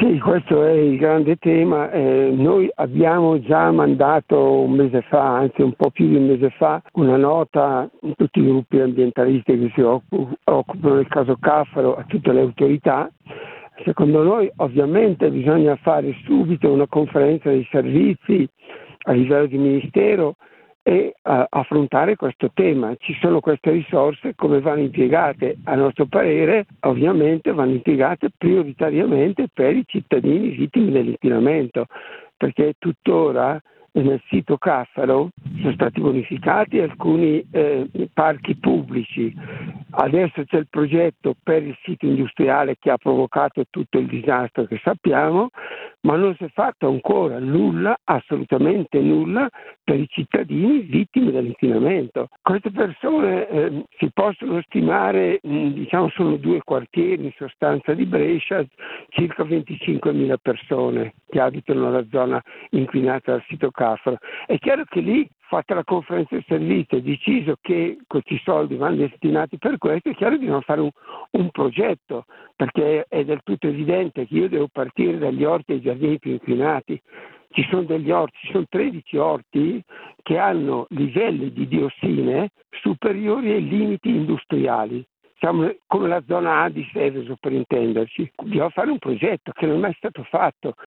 Sì, questo è il grande tema. Noi abbiamo già mandato un mese fa, anzi un po' più di un mese fa, una nota a tutti i gruppi ambientalisti che si occupano del caso Caffaro, a tutte le autorità. Secondo noi ovviamente bisogna fare subito una conferenza dei servizi a livello di ministero e affrontare questo tema. Ci sono queste risorse, come vanno impiegate? A nostro parere ovviamente vanno impiegate prioritariamente per i cittadini vittime dell'inquinamento, perché tuttora nel sito Caffaro sono stati bonificati alcuni parchi pubblici. Adesso c'è il progetto per il sito industriale che ha provocato tutto il disastro che sappiamo, ma non si è fatto ancora nulla, assolutamente nulla, per i cittadini vittime dell'inquinamento. Queste persone si possono stimare, sono 2 quartieri in sostanza di Brescia, circa 25.000 persone che abitano nella zona inquinata dal sito Caffaro. È chiaro che lì, fatta la conferenza di servizio, è deciso che questi soldi vanno destinati per questo, è chiaro che dobbiamo fare un progetto, perché è del tutto evidente che io devo partire dagli orti e giardini più inquinati. Ci sono degli orti, ci sono 13 orti che hanno livelli di diossine superiori ai limiti industriali. Siamo come la zona A di Seveso, per intenderci. Dobbiamo fare un progetto che non è mai stato fatto.